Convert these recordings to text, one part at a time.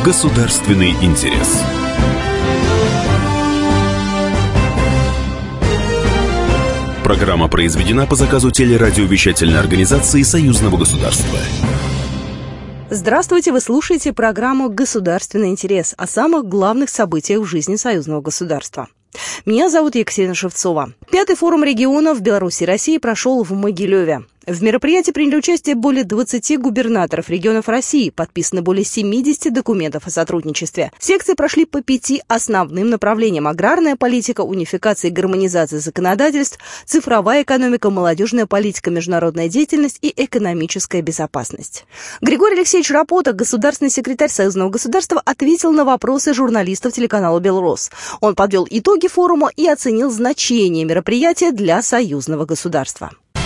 Государственный интерес. Программа произведена по заказу телерадиовещательной организации Союзного государства. Здравствуйте, вы слушаете программу «Государственный интерес» о самых главных событиях в жизни союзного государства. Меня зовут Екатерина Шевцова. 5-й форум регионов Беларуси и России прошел в Могилеве. В мероприятии приняли участие более 20 губернаторов регионов России, подписано более 70 документов о сотрудничестве. Секции прошли по 5 основным направлениям: аграрная политика, унификация и гармонизация законодательств, цифровая экономика, молодежная политика, международная деятельность и экономическая безопасность. Григорий Алексеевич Рапота, государственный секретарь Союзного государства, ответил на вопросы журналистов телеканала «Белрос». Он подвел итоги форума и оценил значение мероприятия для союзного государства.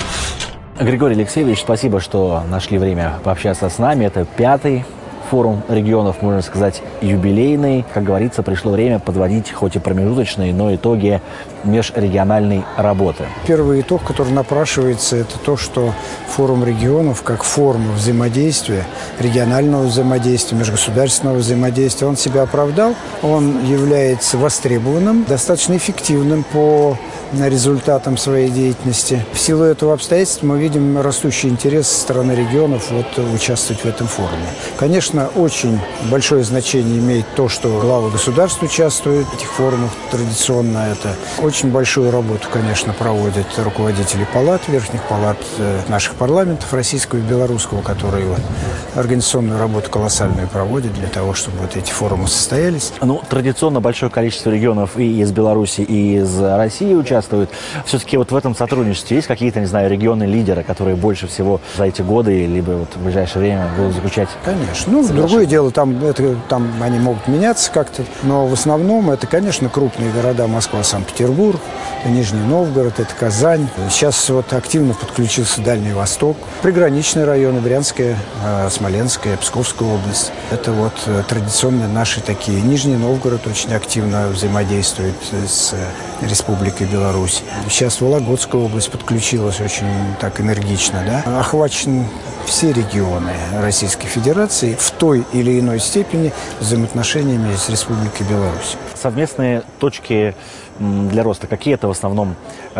Григорий Алексеевич, спасибо, что нашли время пообщаться с нами. Это 5-й форум регионов, можно сказать, юбилейный. Как говорится, пришло время подводить хоть и промежуточные, но итоги межрегиональной работы. Первый итог, который напрашивается, это то, что форум регионов как форма взаимодействия, регионального взаимодействия, межгосударственного взаимодействия, он себя оправдал. Он является востребованным, достаточно эффективным по результатам своей деятельности. В силу этого обстоятельства мы видим растущий интерес со стороны регионов участвовать в этом форуме. Конечно, очень большое значение имеет то, что главы государств участвуют в этих форумах традиционно. Это очень большую работу, конечно, проводят руководители палат, верхних палат наших парламентов, российского и белорусского, которые организационную работу колоссальную проводят для того, чтобы вот эти форумы состоялись. Ну, традиционно большое количество регионов и из Беларуси, и из России участвуют. Все-таки вот в этом сотрудничестве есть какие-то, не знаю, регионы-лидеры, которые больше всего за эти годы, либо вот в ближайшее время будут заключать? Конечно. Ну, другое дело, там они могут меняться как-то, но в основном это, конечно, крупные города: Москва, Санкт-Петербург, Нижний Новгород, это Казань. Сейчас вот активно подключился Дальний Восток, приграничные районы: Брянская, Смоленская, Псковская область. Это вот традиционные наши такие. Нижний Новгород очень активно взаимодействует с Республикой Беларусь. Сейчас Вологодская область подключилась очень так энергично, да. Охвачены все регионы Российской Федерации в той или иной степени взаимоотношениями с Республикой Беларусь. Совместные точки для роста, какие это в основном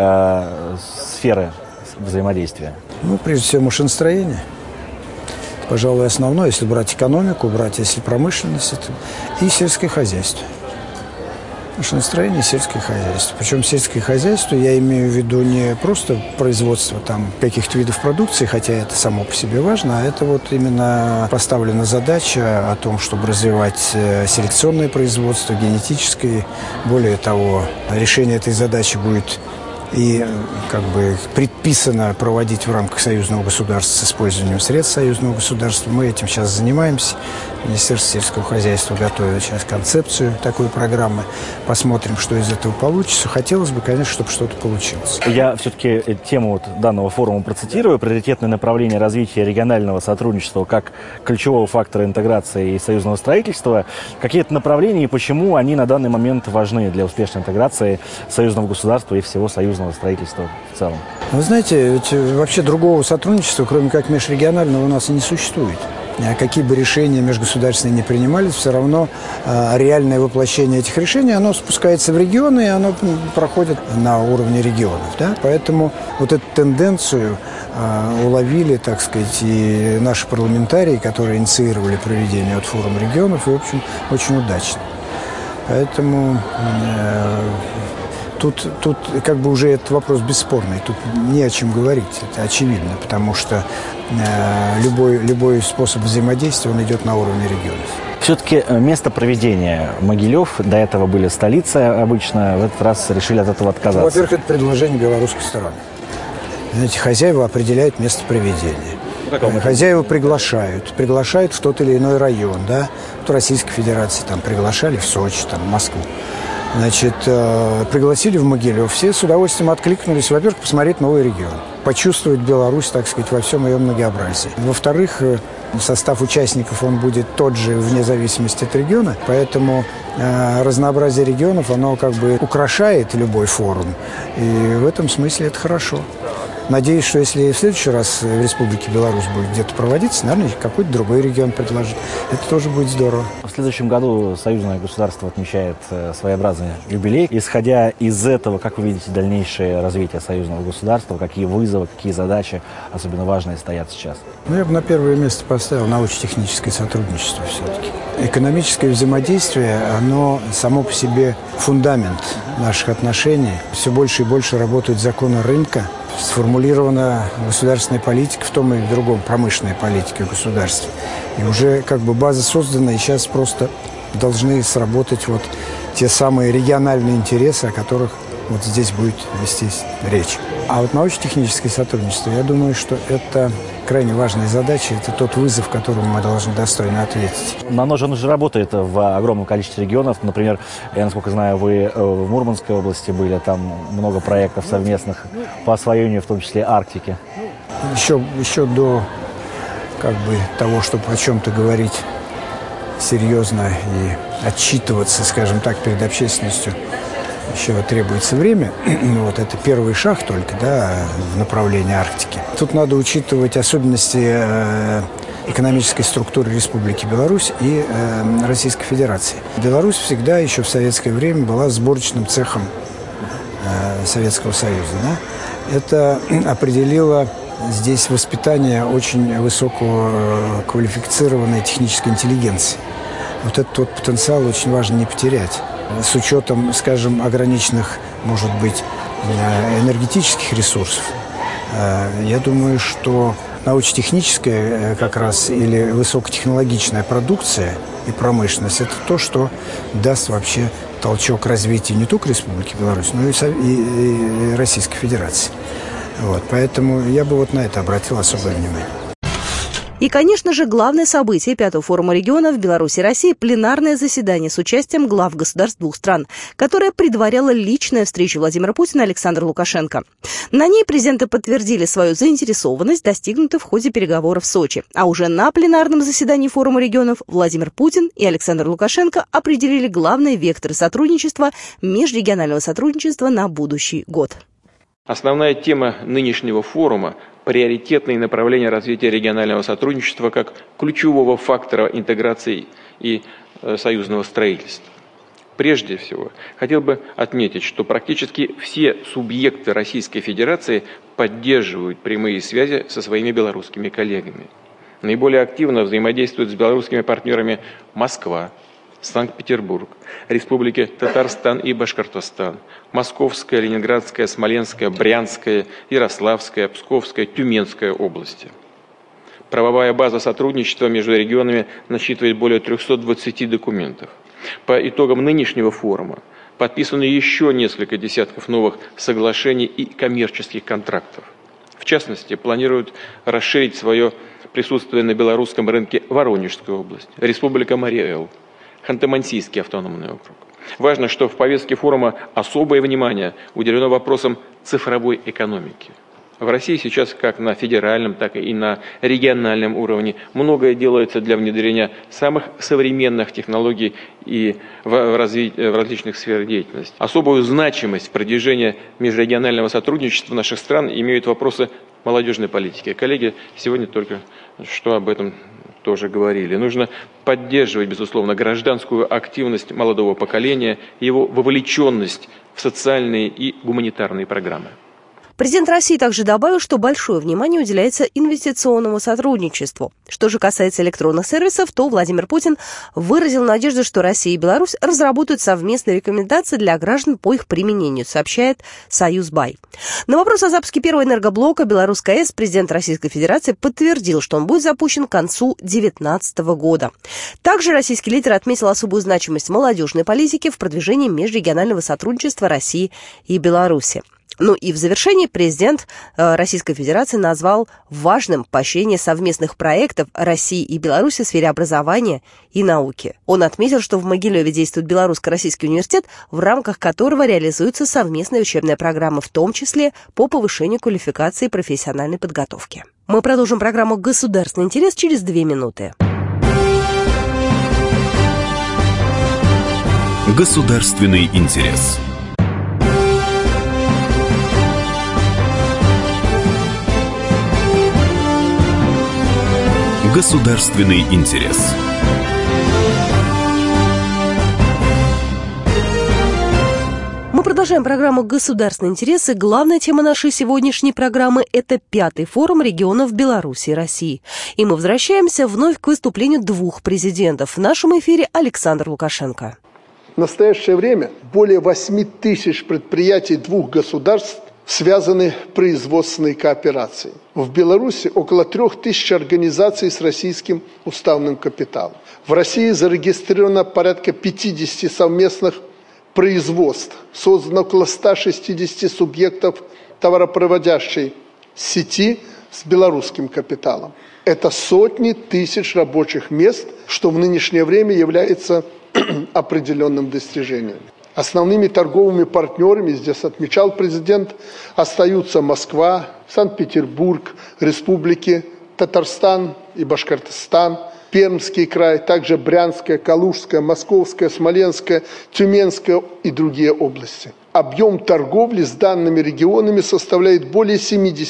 сферы взаимодействия? Ну, прежде всего, машиностроение. Пожалуй, основное, если брать экономику, если промышленность, и сельское хозяйство. Машиностроение и сельское хозяйство. Причем сельское хозяйство я имею в виду не просто производство каких-то видов продукции, хотя это само по себе важно, а это вот именно поставлена задача о том, чтобы развивать селекционное производство, генетическое. Более того, решение этой задачи будет и предписано проводить в рамках союзного государства с использованием средств союзного государства. Мы этим сейчас занимаемся. Министерство сельского хозяйства готовит сейчас концепцию такой программы. Посмотрим, что из этого получится. Хотелось бы, конечно, чтобы что-то получилось. Я все-таки тему данного форума процитирую. Приоритетное направление развития регионального сотрудничества как ключевого фактора интеграции и союзного строительства. Какие-то направления и почему они на данный момент важны для успешной интеграции союзного государства и всего союзного строительства в целом? Вы знаете, ведь вообще другого сотрудничества, кроме как межрегионального, у нас и не существует. Какие бы решения межгосударственные не принимались, все равно реальное воплощение этих решений, оно спускается в регионы, и оно проходит на уровне регионов. Да? Поэтому вот эту тенденцию уловили, так сказать, и наши парламентарии, которые инициировали проведение форума регионов, и, в общем, очень удачно. Поэтому тут уже этот вопрос бесспорный, тут не о чем говорить, это очевидно, потому что любой способ взаимодействия, он идет на уровне регионов. Все-таки место проведения Могилев, до этого были столицы обычно, в этот раз решили от этого отказаться. Во-первых, это предложение белорусской стороны. Знаете, хозяева определяют место проведения. Хозяева приглашают в тот или иной район, да. В Российской Федерации приглашали в Сочи, в Москву. Значит, пригласили в Могилев. Все с удовольствием откликнулись. Во-первых, посмотреть новый регион. Почувствовать Беларусь, так сказать, во всем ее многообразии. Во-вторых, состав участников, он будет тот же вне зависимости от региона. Поэтому разнообразие регионов, оно украшает любой форум. И в этом смысле это хорошо. надеюсь, что если в следующий раз в Республике Беларусь будет где-то проводиться, наверное, какой-то другой регион предложит. Это тоже будет здорово. В следующем году союзное государство отмечает своеобразный юбилей. Исходя из этого, как вы видите дальнейшее развитие союзного государства, какие вызовы, какие задачи особенно важные стоят сейчас? Я бы на первое место поставил научно-техническое сотрудничество все-таки. Экономическое взаимодействие, оно само по себе фундамент наших отношений. Все больше и больше работают законы рынка. Сформулирована государственная политика в том или в другом, промышленная политика государства. И уже как бы база создана, и сейчас просто должны сработать вот те самые региональные интересы, о которых вот здесь будет вестись речь. А вот научно-техническое сотрудничество, я думаю, что это крайне важная задача, это тот вызов, которому мы должны достойно ответить. Но оно же работает в огромном количестве регионов. Например, я, насколько знаю, вы в Мурманской области были, там много проектов совместных по освоению, в том числе Арктики. Еще до как бы того, чтобы о чем-то говорить серьезно и отчитываться, скажем так, перед общественностью, еще требуется время. Вот это первый шаг только, да, в направлении Арктики. Тут надо учитывать особенности экономической структуры Республики Беларусь и Российской Федерации. Беларусь всегда еще в советское время была сборочным цехом Советского Союза. Да? Это определило здесь воспитание очень высокого квалифицированной технической интеллигенции. Вот этот вот потенциал очень важно не потерять. С учетом, скажем, ограниченных, может быть, энергетических ресурсов, я думаю, что научно-техническая как раз или высокотехнологичная продукция и промышленность – это то, что даст вообще толчок развитию не только Республики Беларусь, но и Российской Федерации. Вот, поэтому я бы вот на это обратил особое внимание. И, конечно же, главное событие 5-го форума регионов Беларуси и России – пленарное заседание с участием глав государств двух стран, которое предваряло личная встреча Владимира Путина и Александра Лукашенко. На ней президенты подтвердили свою заинтересованность, достигнутую в ходе переговоров в Сочи. А уже на пленарном заседании форума регионов Владимир Путин и Александр Лукашенко определили главные векторы сотрудничества, межрегионального сотрудничества на будущий год. Основная тема нынешнего форума – приоритетные направления развития регионального сотрудничества как ключевого фактора интеграции и союзного строительства. Прежде всего, хотел бы отметить, что практически все субъекты Российской Федерации поддерживают прямые связи со своими белорусскими коллегами. Наиболее активно взаимодействуют с белорусскими партнерами Москва, Санкт-Петербург, Республики Татарстан и Башкортостан, Московская, Ленинградская, Смоленская, Брянская, Ярославская, Псковская, Тюменская области. Правовая база сотрудничества между регионами насчитывает более 320 документов. По итогам нынешнего форума подписано еще несколько десятков новых соглашений и коммерческих контрактов. В частности, планируют расширить свое присутствие на белорусском рынке Воронежская область, Республика Марий-Эл, Ханты-Мансийский автономный округ. Важно, что в повестке форума особое внимание уделено вопросам цифровой экономики. В России сейчас как на федеральном, так и на региональном уровне многое делается для внедрения самых современных технологий и в различных сферах деятельности. Особую значимость продвижения межрегионального сотрудничества наших стран имеют вопросы молодежной политики. Коллеги сегодня только что об этом тоже говорили. Нужно поддерживать, безусловно, гражданскую активность молодого поколения, его вовлеченность в социальные и гуманитарные программы. Президент России также добавил, что большое внимание уделяется инвестиционному сотрудничеству. Что же касается электронных сервисов, то Владимир Путин выразил надежду, что Россия и Беларусь разработают совместные рекомендации для граждан по их применению, сообщает Союзбай. На вопрос о запуске первого энергоблока Белорусской АЭС президент Российской Федерации подтвердил, что он будет запущен к концу 2019 года. Также российский лидер отметил особую значимость молодежной политики в продвижении межрегионального сотрудничества России и Беларуси. Ну и в завершении президент Российской Федерации назвал важным поощрение совместных проектов России и Беларуси в сфере образования и науки. Он отметил, что в Могилеве действует Белорусско-Российский университет, в рамках которого реализуется совместная учебная программа, в том числе по повышению квалификации и профессиональной подготовки. Мы продолжим программу «Государственный интерес» через 2 минуты. Государственный интерес. Государственный интерес. Мы продолжаем программу «Государственный интерес», и главная тема нашей сегодняшней программы – это 5-й форум регионов Беларуси и России. И мы возвращаемся вновь к выступлению двух президентов. В нашем эфире Александр Лукашенко. В настоящее время более 8 тысяч предприятий двух государств связаны производственной кооперацией. В Беларуси около 3000 организаций с российским уставным капиталом. В России зарегистрировано порядка 50 совместных производств. Создано около 160 субъектов товаропроводящей сети с белорусским капиталом. Это сотни тысяч рабочих мест, что в нынешнее время является определенным достижением. Основными торговыми партнерами, здесь отмечал президент, остаются Москва, Санкт-Петербург, республики Татарстан и Башкортостан, Пермский край, также Брянская, Калужская, Московская, Смоленская, Тюменская и другие области. Объем торговли с данными регионами составляет более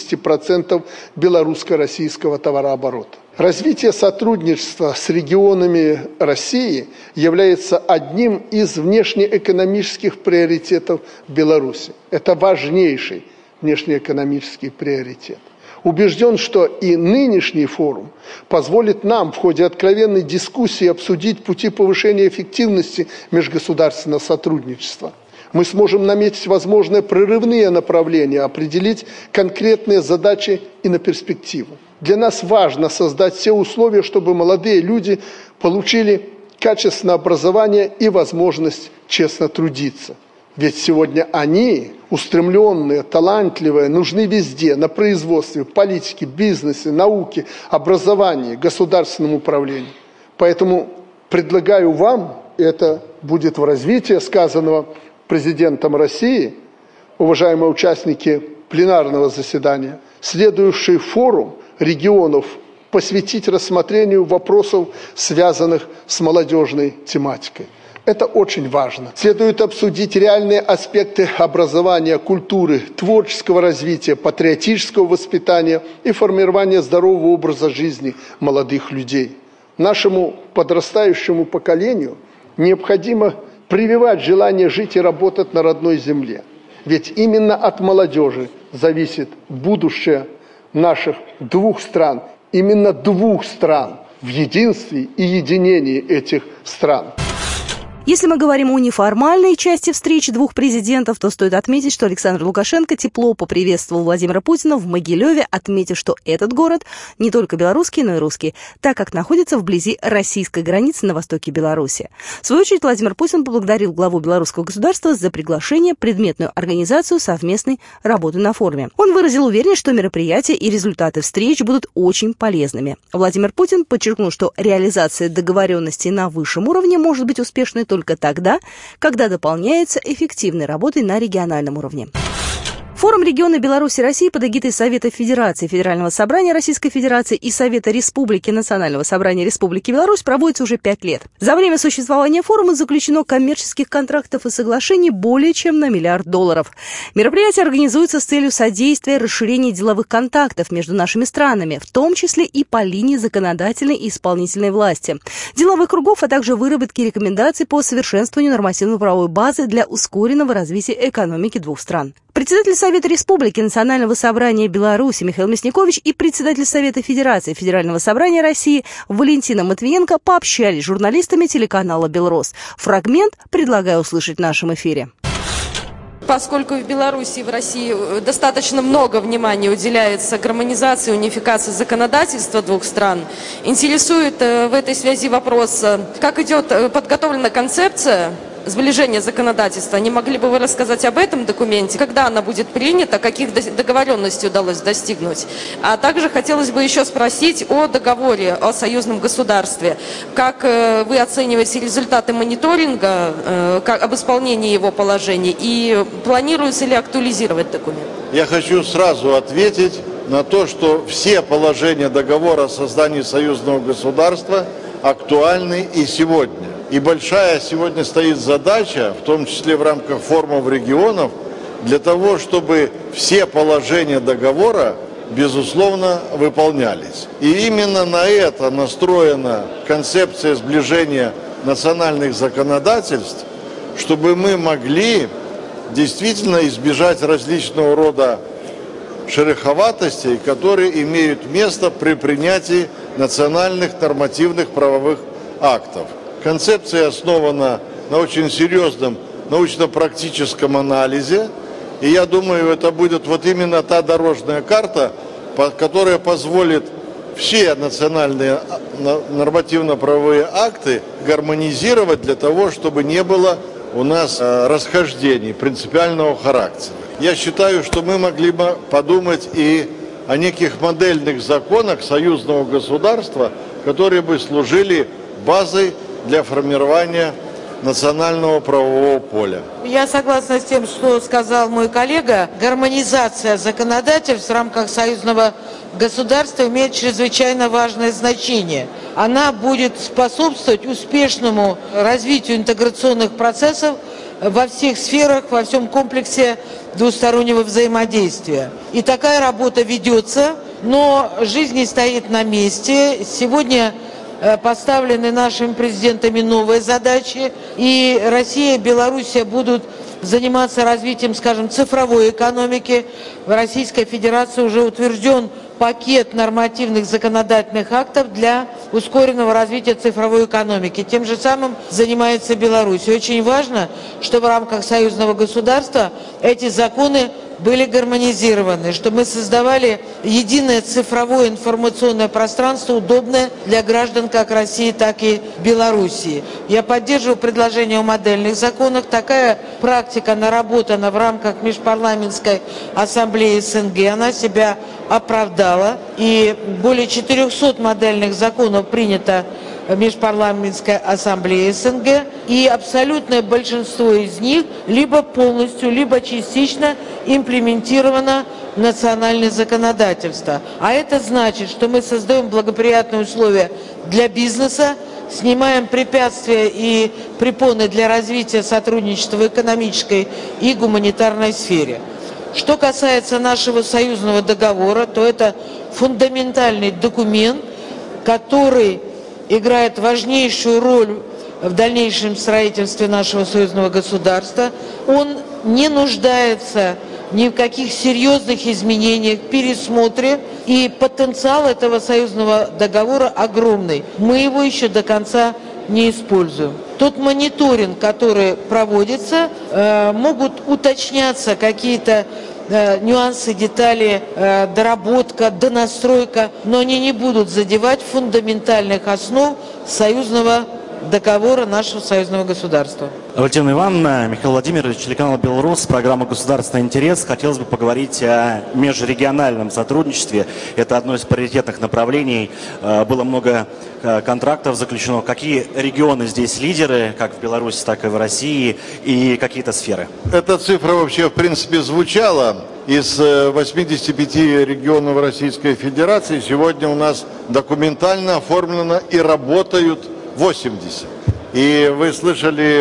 70% белорусско-российского товарооборота. Развитие сотрудничества с регионами России является одним из внешнеэкономических приоритетов Беларуси. Это важнейший внешнеэкономический приоритет. Убежден, что и нынешний форум позволит нам в ходе откровенной дискуссии обсудить пути повышения эффективности межгосударственного сотрудничества. Мы сможем наметить возможные прорывные направления, определить конкретные задачи и на перспективу. Для нас важно создать все условия, чтобы молодые люди получили качественное образование и возможность честно трудиться. Ведь сегодня они, устремленные, талантливые, нужны везде, на производстве, политике, бизнесе, науке, образовании, государственном управлении. Поэтому предлагаю вам, и это будет в развитии сказанного президентом России, уважаемые участники пленарного заседания, следующий форум регионов посвятить рассмотрению вопросов, связанных с молодежной тематикой. Это очень важно. Следует обсудить реальные аспекты образования, культуры, творческого развития, патриотического воспитания и формирования здорового образа жизни молодых людей. Нашему подрастающему поколению необходимо прививать желание жить и работать на родной земле. Ведь именно от молодежи зависит будущее наших двух стран, именно двух стран в единстве и единении этих стран. Если мы говорим о неформальной части встречи двух президентов, то стоит отметить, что Александр Лукашенко тепло поприветствовал Владимира Путина в Могилеве, отметив, что этот город не только белорусский, но и русский, так как находится вблизи российской границы на востоке Беларуси. В свою очередь, Владимир Путин поблагодарил главу белорусского государства за приглашение предметную организацию совместной работы на форуме. Он выразил уверенность, что мероприятия и результаты встреч будут очень полезными. Владимир Путин подчеркнул, что реализация договоренностей на высшем уровне может быть успешной только тогда, когда дополняется эффективной работой на региональном уровне. Форум региона Беларуси и России под эгидой Совета Федерации, Федерального собрания Российской Федерации и Совета Республики Национального собрания Республики Беларусь проводится уже 5 лет. За время существования форума заключено коммерческих контрактов и соглашений более чем на $1 миллиард. Мероприятие организуется с целью содействия расширения деловых контактов между нашими странами, в том числе и по линии законодательной и исполнительной власти, деловых кругов, а также выработки рекомендаций по совершенствованию нормативно-правовой базы для ускоренного развития экономики двух стран. Председатель Совета Республики Национального собрания Беларуси Михаил Мясникович и председатель Совета Федерации Федерального собрания России Валентина Матвиенко пообщались с журналистами телеканала «Белрос». Фрагмент предлагаю услышать в нашем эфире. Поскольку в Беларуси и в России достаточно много внимания уделяется гармонизации, унификации законодательства двух стран, интересует в этой связи вопрос, как идет подготовлена концепция сближения законодательства. Не могли бы вы рассказать об этом документе? Когда она будет принята? Каких договоренностей удалось достигнуть? А также хотелось бы еще спросить о договоре о союзном государстве. Как вы оцениваете результаты мониторинга об исполнении его положений? И планируется ли актуализировать документ? Я хочу сразу ответить на то, что все положения договора о создании союзного государства актуальны и сегодня. И большая сегодня стоит задача, в том числе в рамках форумов регионов, для того, чтобы все положения договора безусловно, выполнялись. И именно на это настроена концепция сближения национальных законодательств, чтобы мы могли действительно избежать различного рода шероховатостей, которые имеют место при принятии национальных нормативных правовых актов. Концепция основана на очень серьезном научно-практическом анализе, и я думаю, это будет вот именно та дорожная карта, которая позволит все национальные нормативно-правовые акты гармонизировать для того, чтобы не было у нас расхождений принципиального характера. Я считаю, что мы могли бы подумать и о неких модельных законах союзного государства, которые бы служили базой для формирования национального правового поля. Я согласна с тем, что сказал мой коллега. Гармонизация законодательств в рамках союзного государства имеет чрезвычайно важное значение. Она будет способствовать успешному развитию интеграционных процессов во всех сферах, во всем комплексе двустороннего взаимодействия. И такая работа ведется, но жизнь не стоит на месте. Сегодня поставлены нашими президентами новые задачи, и Россия и Белоруссия будут заниматься развитием, скажем, цифровой экономики. В Российской Федерации уже утвержден пакет нормативных законодательных актов для ускоренного развития цифровой экономики. Тем же самым занимается Беларусь. И очень важно, что в рамках союзного государства эти законы были гармонизированы, что мы создавали единое цифровое информационное пространство, удобное для граждан как России, так и Белоруссии. Я поддерживаю предложение о модельных законах. Такая практика наработана в рамках Межпарламентской ассамблеи СНГ. Она себя оправдала. И более 400 модельных законов принято Межпарламентской ассамблеи СНГ, и абсолютное большинство из них либо полностью, либо частично имплементировано в национальное законодательство. А это значит, что мы создаем благоприятные условия для бизнеса, снимаем препятствия и препоны для развития сотрудничества в экономической и гуманитарной сфере. Что касается нашего союзного договора, то это фундаментальный документ, который играет важнейшую роль в дальнейшем строительстве нашего союзного государства. Он не нуждается ни в каких серьезных изменениях, пересмотре, и потенциал этого союзного договора огромный. Мы его еще до конца не используем. Тот мониторинг, который проводится, могут уточняться какие-то нюансы, детали, доработка, донастройка, но они не будут задевать фундаментальных основ союзного договора нашего союзного государства. Валентина Ивановна, Михаил Владимирович, телеканал «Белрос», программа «Государственный интерес». Хотелось бы поговорить о межрегиональном сотрудничестве. Это одно из приоритетных направлений. Было много контрактов заключено. Какие регионы здесь лидеры, как в Беларуси, так и в России, и какие-то сферы? Эта цифра вообще, в принципе, звучала. Из 85 регионов Российской Федерации сегодня у нас документально оформлено и работают 80. И вы слышали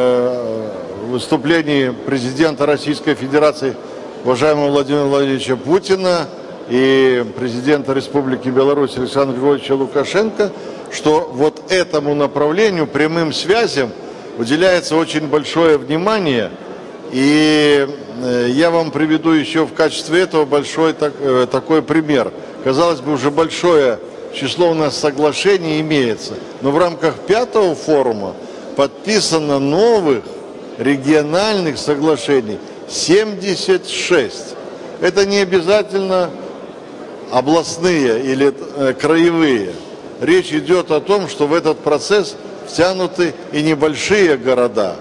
выступление президента Российской Федерации, уважаемого Владимира Владимировича Путина, и президента Республики Беларусь Александра Григорьевича Лукашенко, что вот этому направлению, прямым связям, уделяется очень большое внимание. И я вам приведу еще в качестве этого большой такой пример. Казалось бы, уже большое число у нас соглашений имеется, но в рамках 5-го форума подписано новых региональных соглашений 76. Это не обязательно областные или краевые. Речь идет о том, что в этот процесс втянуты и небольшие города,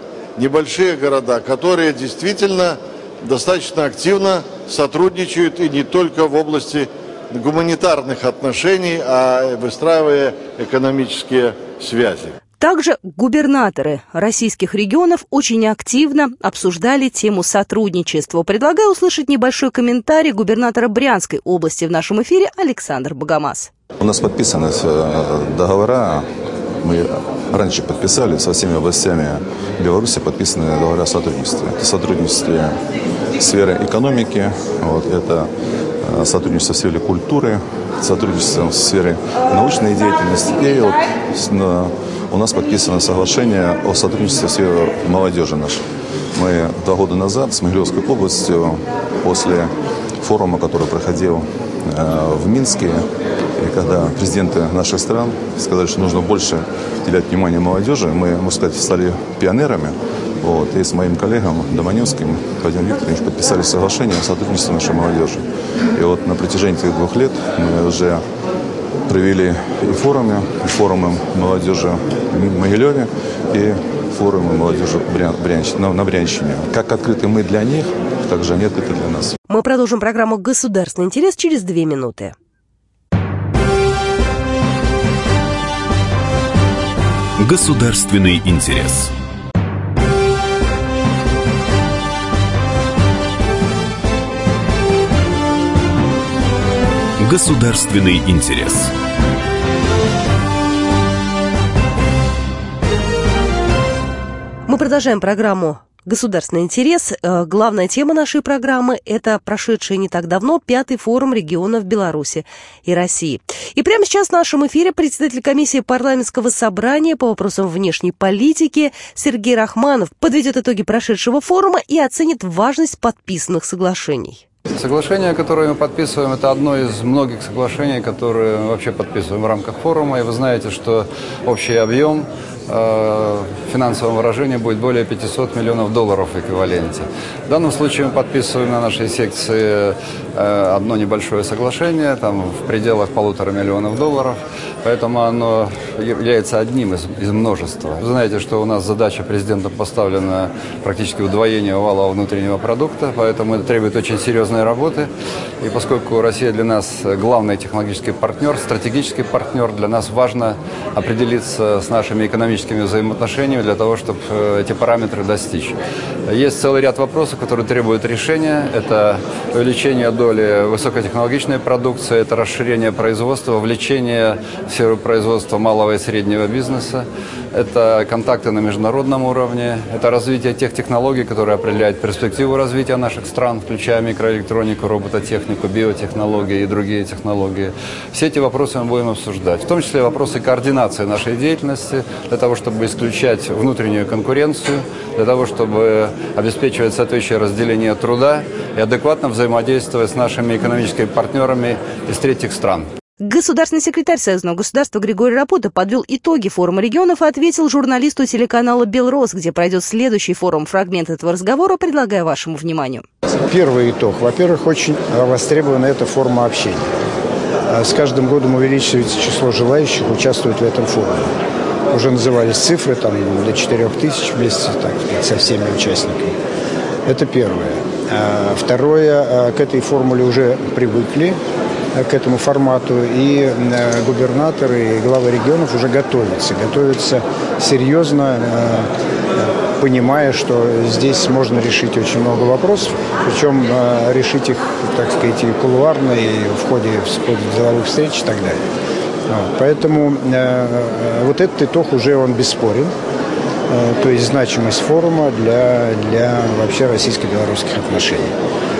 которые действительно достаточно активно сотрудничают, и не только в области гуманитарных отношений, а выстраивая экономические связи. Также губернаторы российских регионов очень активно обсуждали тему сотрудничества. Предлагаю услышать небольшой комментарий губернатора Брянской области в нашем эфире Александр Богомаз. У нас подписаны договора, мы раньше подписали со всеми областями Беларуси, подписаны договора о сотрудничестве. Это сотрудничестве в сфере экономики, это сотрудничество в сфере культуры, сотрудничество в сфере научной деятельности. И вот у нас подписано соглашение о сотрудничестве в сфере молодежи нашей. Мы 2 года назад с Могилевской областью после форума, который проходил в Минске, и когда президенты наших стран сказали, что нужно больше уделять внимание молодежи, мы, можно сказать, стали пионерами. Вот, и с моим коллегом Доманевским Владимиром Викторовичем подписали соглашение о сотрудничестве нашей молодежи. И вот на протяжении этих 2 лет мы уже провели и форумы молодежи в Могилеве, и форумы молодежи на Брянщине. Как открыты мы для них, так же они открыты для нас. Мы продолжим программу «Государственный интерес» через 2 минуты. Государственный интерес. Государственный интерес. Мы продолжаем программу «Государственный интерес». Главная тема нашей программы – это прошедший не так давно 5-й форум регионов Беларуси и России. И прямо сейчас в нашем эфире председатель комиссии парламентского собрания по вопросам внешней политики Сергей Рахманов подведет итоги прошедшего форума и оценит важность подписанных соглашений. Соглашение, которое мы подписываем, это одно из многих соглашений, которые мы вообще подписываем в рамках форума. И вы знаете, что общий объем в финансовом выражении будет более $500 миллионов в эквиваленте. В данном случае мы подписываем на нашей секции одно небольшое соглашение, там в пределах $1,5 миллиона, поэтому оно является одним из множества. Вы знаете, что у нас задача президентом поставлена практически удвоение валового внутреннего продукта, поэтому это требует очень серьезной работы. И поскольку Россия для нас главный технологический партнер, стратегический партнер, для нас важно определиться с нашими экономическими взаимоотношениями для того, чтобы эти параметры достичь. Есть целый ряд вопросов, которые требуют решения. Это увеличение доли высокотехнологичной продукции, это расширение производства, вовлечение в сферу производства малого и среднего бизнеса, это контакты на международном уровне, это развитие тех технологий, которые определяют перспективу развития наших стран, включая микроэлектронику, робототехнику, биотехнологии и другие технологии. Все эти вопросы мы будем обсуждать, в том числе вопросы координации нашей деятельности, для того, чтобы исключать внутреннюю конкуренцию, для того, чтобы обеспечивать соответствующее разделение труда и адекватно взаимодействовать с нашими экономическими партнерами из третьих стран. Государственный секретарь Союзного государства Григорий Рапота подвел итоги форума регионов и ответил журналисту телеканала «Белрос», где пройдет следующий форум. Фрагмент этого разговора предлагаю вашему вниманию. Первый итог. Во-первых, очень востребована эта форма общения. С каждым годом увеличивается число желающих участвовать в этом форуме. Уже назывались цифры, там, до 4000 вместе со всеми участниками. Это первое. Второе, к этой формуле уже привыкли, к этому формату, и губернаторы и главы регионов уже готовятся серьезно, понимая, что здесь можно решить очень много вопросов, причем решить их, так сказать, и кулуарно, и в ходе деловых встреч и так далее. Поэтому вот этот итог уже он бесспорен, то есть значимость форума для вообще российско-белорусских отношений.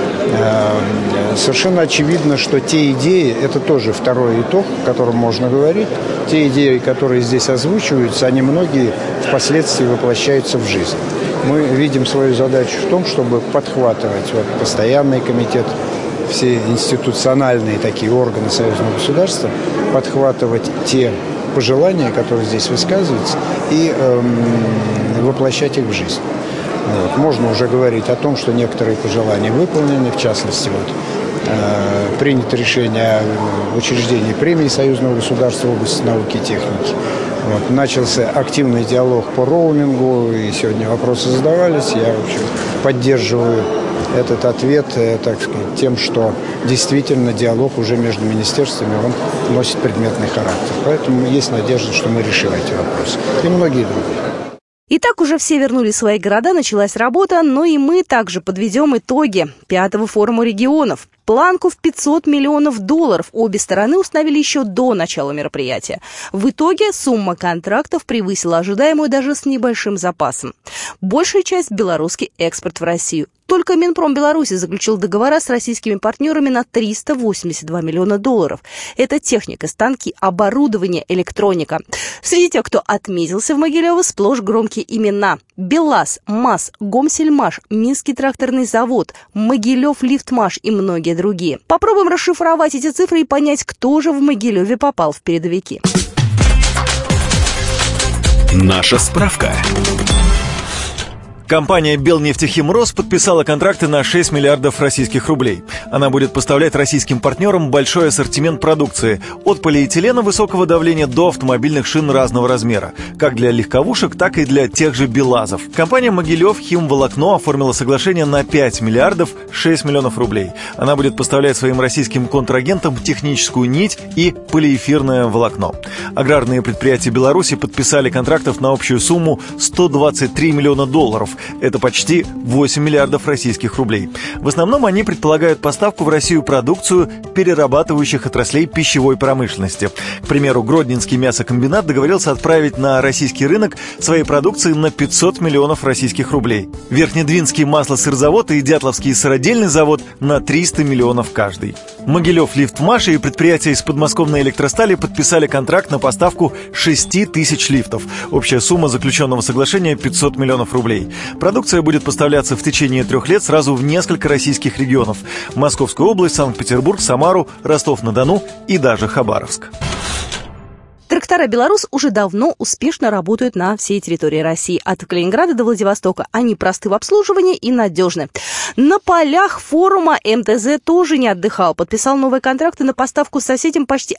Совершенно очевидно, что те идеи, это тоже второй итог, о котором можно говорить, те идеи, которые здесь озвучиваются, они многие впоследствии воплощаются в жизнь. Мы видим свою задачу в том, чтобы подхватывать постоянный комитет, все институциональные такие органы союзного государства, подхватывать те пожелания, которые здесь высказываются, и воплощать их в жизнь. Можно уже говорить о том, что некоторые пожелания выполнены, в частности, принято решение о учреждении премии союзного государства в области науки и техники. Начался активный диалог по роумингу, и сегодня вопросы задавались. Я, в общем, поддерживаю этот ответ, так сказать, тем, что действительно диалог уже между министерствами, он носит предметный характер. Поэтому есть надежда, что мы решим эти вопросы. И многие другие. Итак, уже все вернулись в свои города, началась работа, но и мы также подведем итоги 5-го форума регионов. планку в $500 миллионов. Обе стороны установили еще до начала мероприятия. В итоге сумма контрактов превысила ожидаемую даже с небольшим запасом. Большая часть – белорусский экспорт в Россию. Только Минпром Беларуси заключил договора с российскими партнерами на $382 миллиона. Это техника, станки, оборудование, электроника. Среди тех, кто отметился в Могилево, сплошь громкие имена: БелАЗ, МАЗ, Гомсельмаш, Минский тракторный завод, Могилев Лифтмаш и многие другие. Попробуем расшифровать эти цифры и понять, кто же в Могилеве попал в передовики. Наша справка. Компания «Белнефтехимрос» подписала контракты на 6 миллиардов российских рублей. Она будет поставлять российским партнерам большой ассортимент продукции – от полиэтилена высокого давления до автомобильных шин разного размера, как для легковушек, так и для тех же БелАЗов. Компания «Могилев Химволокно» оформила соглашение на 5 миллиардов 6 миллионов рублей. Она будет поставлять своим российским контрагентам техническую нить и полиэфирное волокно. Аграрные предприятия Беларуси подписали контрактов на общую сумму $123 миллиона. Это почти 8 миллиардов российских рублей. В основном они предполагают поставку в Россию продукцию перерабатывающих отраслей пищевой промышленности. К примеру, Гродненский мясокомбинат договорился отправить на российский рынок своей продукции на 500 миллионов российских рублей. Верхнедвинский маслосырзавод и Дятловский сыродельный завод на 300 миллионов каждый. Могилев Лифтмаш и предприятия из подмосковной электростали подписали контракт на поставку 6000 лифтов. Общая сумма заключенного соглашения – 500 миллионов рублей. Продукция будет поставляться в течение 3 лет сразу в несколько российских регионов: Московскую область, Санкт-Петербург, Самару, Ростов-на-Дону и даже Хабаровск. Трактора «Беларусь» уже давно успешно работают на всей территории России. От Калининграда до Владивостока. Они просты в обслуживании и надежны. На полях форума МТЗ тоже не отдыхал. Подписал новые контракты на поставку соседям почти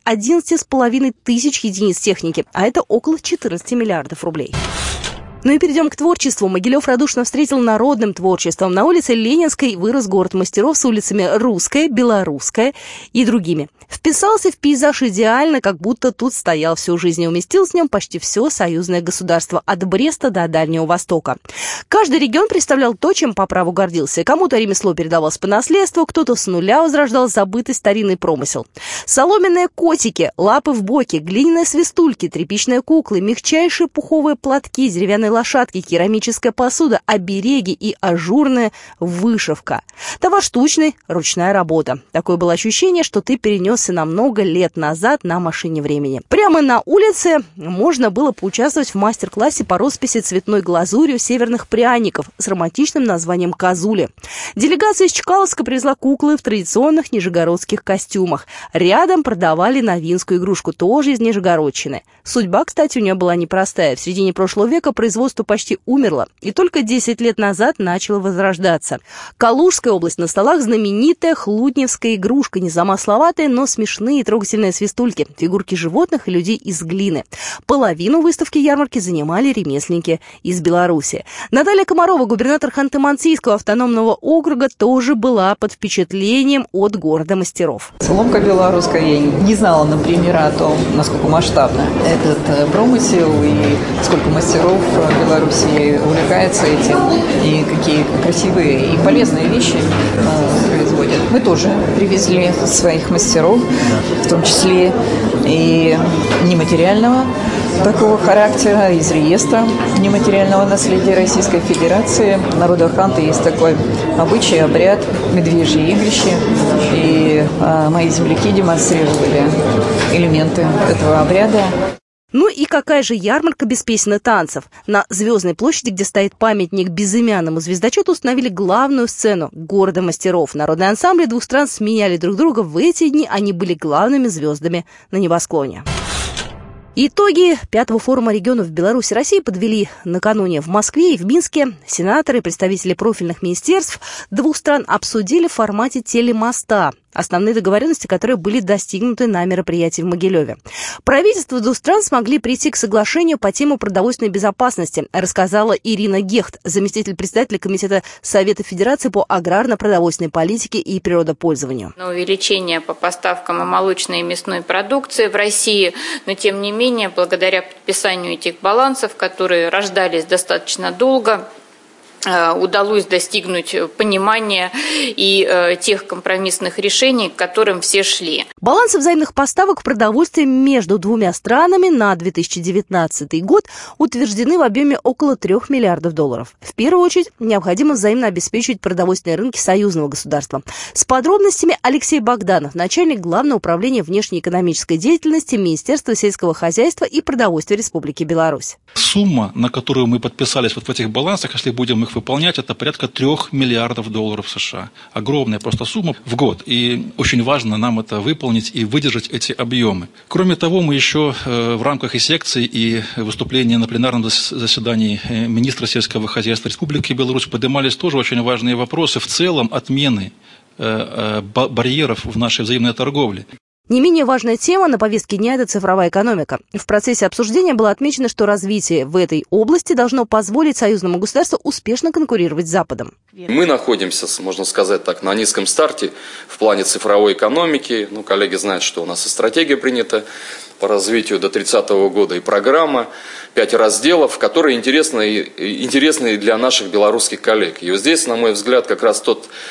11,5 тысяч единиц техники. А это около 14 миллиардов рублей. Ну и перейдем к творчеству. Могилев радушно встретил народным творчеством. На улице Ленинской вырос город мастеров с улицами Русская, Белорусская и другими. Вписался в пейзаж идеально, как будто тут стоял всю жизнь, и уместилось в нем почти все союзное государство, от Бреста до Дальнего Востока. Каждый регион представлял то, чем по праву гордился. Кому-то ремесло передавалось по наследству, кто-то с нуля возрождал забытый старинный промысел. Соломенные котики, лапы в боки, глиняные свистульки, тряпичные куклы, мягчайшие пуховые платки, деревянные лошадки, керамическая посуда, обереги и ажурная вышивка. Товар штучный, ручная работа. Такое было ощущение, что ты перенесся на много лет назад на машине времени. Прямо на улице можно было поучаствовать в мастер-классе по росписи цветной глазурью северных пряников с романтичным названием «Козули». Делегация из Чкаловска привезла куклы в традиционных нижегородских костюмах. Рядом продавали новинскую игрушку, тоже из Нижегородщины. Судьба, кстати, у нее была непростая. В середине прошлого века производство почти умерло, и только 10 лет назад начало возрождаться. Калужская область, на столах знаменитая хлудневская игрушка, незамысловатая, но смешные и трогательные свистульки, фигурки животных и людей из глины. Половину выставки ярмарки занимали ремесленники из Беларуси. Наталья Комарова, губернатор Ханты-Мансийского автономного округа, тоже была под впечатлением от города мастеров. Соломка белорусская, я не знала, например, о том, насколько масштабно этот промысел и сколько мастеров в Беларуси увлекается этим, и какие красивые и полезные вещи производят. Мы тоже привезли своих мастеров, в том числе и нематериального такого характера, из реестра нематериального наследия Российской Федерации. Народа Ханты есть такой обычай, обряд, медвежье игрище, и мои земляки демонстрировали элементы этого обряда. Ну и какая же ярмарка без песен и танцев? На Звездной площади, где стоит памятник безымянному звездочету, установили главную сцену города мастеров. Народные ансамбли двух стран сменяли друг друга. В эти дни они были главными звездами на небосклоне. Итоги 5-го форума регионов Беларуси и России подвели накануне в Москве и в Минске. Сенаторы и представители профильных министерств двух стран обсудили в формате телемоста основные договоренности, которые были достигнуты на мероприятии в Могилеве. Правительства двух стран смогли прийти к соглашению по теме продовольственной безопасности, рассказала Ирина Гехт, заместитель председателя Комитета Совета Федерации по аграрно-продовольственной политике и природопользованию. Увеличение по поставкам и молочной и мясной продукции в России, но тем не менее, благодаря подписанию этих балансов, которые рождались достаточно долго, удалось достигнуть понимания и тех компромиссных решений, к которым все шли. Балансы взаимных поставок продовольствия между двумя странами на 2019 год утверждены в объеме около $3 миллиардов. В первую очередь, необходимо взаимно обеспечить продовольственные рынки союзного государства. С подробностями Алексей Богданов, начальник Главного управления внешнеэкономической деятельности Министерства сельского хозяйства и продовольствия Республики Беларусь. Сумма, на которую мы подписались в этих балансах, если будем их выполнять, это порядка $3 миллиардов США. Огромная просто сумма в год. И очень важно нам это выполнить и выдержать эти объемы. Кроме того, мы еще в рамках и секций, и выступления на пленарном заседании министра сельского хозяйства Республики Беларусь поднимались тоже очень важные вопросы в целом отмены барьеров в нашей взаимной торговле. Не менее важная тема на повестке дня – это цифровая экономика. В процессе обсуждения было отмечено, что развитие в этой области должно позволить союзному государству успешно конкурировать с Западом. Мы находимся, можно сказать так, на низком старте в плане цифровой экономики. Коллеги знают, что у нас и стратегия принята по развитию до 30 года, и программа, 5 разделов, которые интересны для наших белорусских коллег. И вот здесь, на мой взгляд, как раз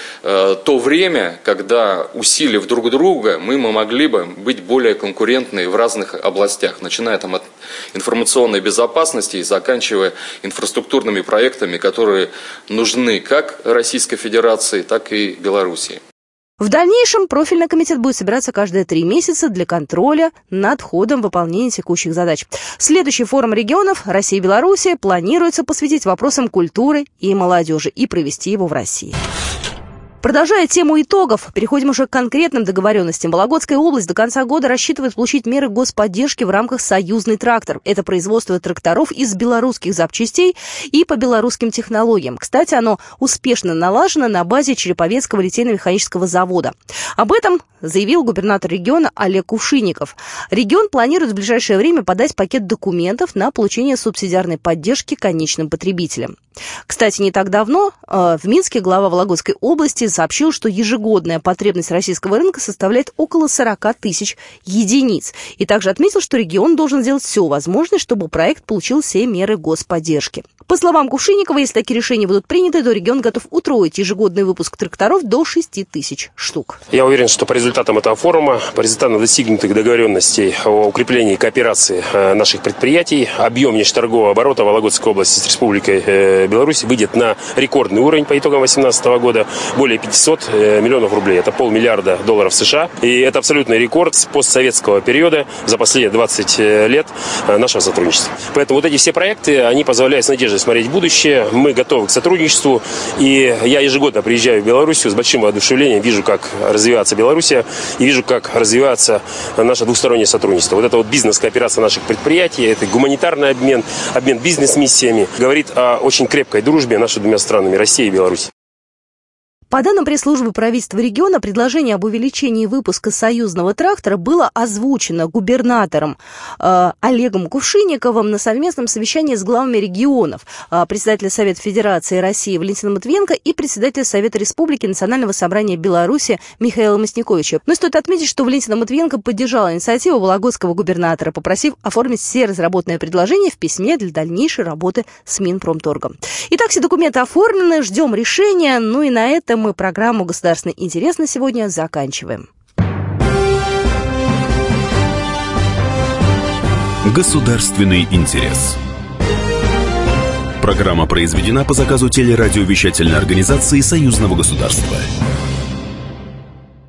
то время, когда, усилив друг друга, мы могли бы быть более конкурентны в разных областях, начиная от информационной безопасности и заканчивая инфраструктурными проектами, которые нужны как Российской Федерации, так и Белоруссии. В дальнейшем профильный комитет будет собираться каждые 3 месяца для контроля над ходом выполнения текущих задач. Следующий форум регионов России и Беларуси планируется посвятить вопросам культуры и молодежи и провести его в России. Продолжая тему итогов, переходим уже к конкретным договоренностям. Вологодская область до конца года рассчитывает получить меры господдержки в рамках «Союзный трактор». Это производство тракторов из белорусских запчастей и по белорусским технологиям. Кстати, оно успешно налажено на базе Череповецкого литейно-механического завода. Об этом заявил губернатор региона Олег Кувшинников. Регион планирует в ближайшее время подать пакет документов на получение субсидиарной поддержки конечным потребителям. Кстати, не так давно в Минске глава Вологодской области сообщил, что ежегодная потребность российского рынка составляет около 40 тысяч единиц. И также отметил, что регион должен сделать все возможное, чтобы проект получил все меры господдержки. По словам Кувшинникова, если такие решения будут приняты, то регион готов утроить ежегодный выпуск тракторов до 6 тысяч штук. Я уверен, что по результатам этого форума, по результатам достигнутых договоренностей о укреплении кооперации наших предприятий, объем внешнеторгового оборота Вологодской области с Республикой Беларусь выйдет на рекордный уровень по итогам 2018 года, более 500 миллионов рублей. Это $500 миллиарда США. И это абсолютный рекорд с постсоветского периода за последние 20 лет нашего сотрудничества. Поэтому вот эти все проекты, они позволяют с надеждой смотреть в будущее. Мы готовы к сотрудничеству. И я ежегодно приезжаю в Белоруссию с большим воодушевлением, вижу, как развивается Белоруссия, и вижу, как развивается наше двустороннее сотрудничество. Вот это вот бизнес-кооперация наших предприятий, это гуманитарный обмен бизнес-миссиями, говорит о очень крепкой дружбе между двумя странами, Россией и Беларусью. По данным пресс-службы правительства региона, предложение об увеличении выпуска союзного трактора было озвучено губернатором Олегом Кувшинниковым на совместном совещании с главами регионов, председателя Совета Федерации России Валентина Матвиенко и председателя Совета Республики Национального собрания Беларуси Михаила Мясниковича. Но стоит отметить, что Валентина Матвиенко поддержала инициативу вологодского губернатора, попросив оформить все разработанные предложения в письме для дальнейшей работы с Минпромторгом. Итак, все документы оформлены, ждем решения, и на этом мы программу «Государственный интерес» на сегодня заканчиваем. Государственный интерес. Программа произведена по заказу телерадиовещательной организации Союзного государства.